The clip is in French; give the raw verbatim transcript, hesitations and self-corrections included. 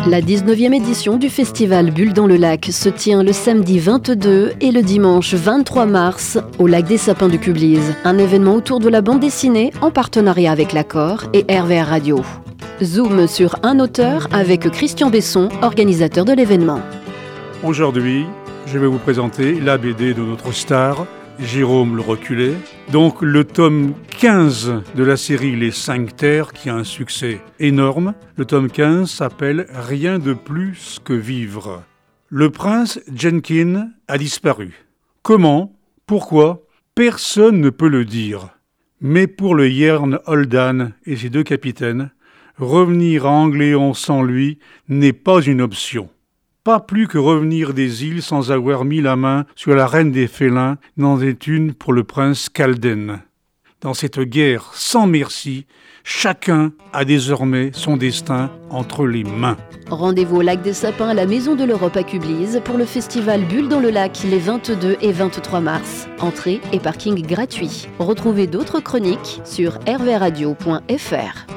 La dix-neuvième édition du festival Bulles dans le lac se tient le samedi vingt-deux et le dimanche vingt-trois mars au lac des Sapins du Cublise. Un événement autour de la bande dessinée en partenariat avec l'Accord et R V R Radio. Zoom sur un auteur avec Christian Besson, organisateur de l'événement. Aujourd'hui, je vais vous présenter la B D de notre star, Jérôme le Reculé. Donc le tome quinze de la série Les Cinq Terres qui a un succès énorme. Le tome quinze s'appelle Rien de plus que vivre. Le prince Jenkin a disparu. Comment ? Pourquoi ? Personne ne peut le dire. Mais pour le Jern Holdan et ses deux capitaines, revenir à Angléon sans lui n'est pas une option. Pas plus que revenir des îles sans avoir mis la main sur la reine des félins n'en est une pour le prince Calden. Dans cette guerre sans merci, chacun a désormais son destin entre les mains. Rendez-vous au lac des Sapins à la Maison de l'Europe à Cublise pour le festival Bulles dans le lac les vingt-deux et vingt-trois mars. Entrée et parking gratuits. Retrouvez d'autres chroniques sur r v radio point f r.